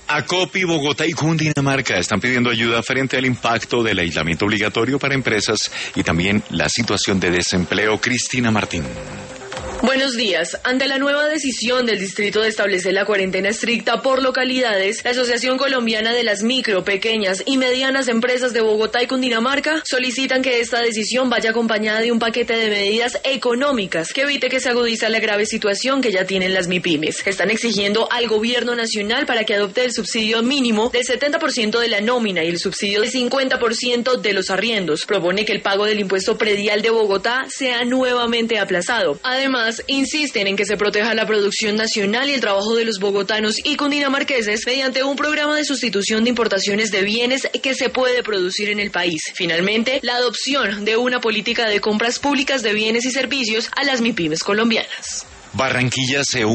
Acopi, Bogotá y Cundinamarca están pidiendo ayuda frente al impacto del aislamiento obligatorio para empresas y también la situación de desempleo. Cristina Martín. Buenos días. Ante la nueva decisión del distrito de establecer la cuarentena estricta por localidades, la Asociación Colombiana de las Micro, Pequeñas y Medianas Empresas de Bogotá y Cundinamarca solicitan que esta decisión vaya acompañada de un paquete de medidas económicas que evite que se agudice la grave situación que ya tienen las MIPYMES. Están exigiendo al gobierno nacional para que adopte el subsidio mínimo del 70% de la nómina y el subsidio del 50% de los arriendos. Propone que el pago del impuesto predial de Bogotá sea nuevamente aplazado. Además, insisten en que se proteja la producción nacional y el trabajo de los bogotanos y cundinamarqueses mediante un programa de sustitución de importaciones de bienes que se puede producir en el país. Finalmente, la adopción de una política de compras públicas de bienes y servicios a las MIPYMES colombianas. Barranquilla se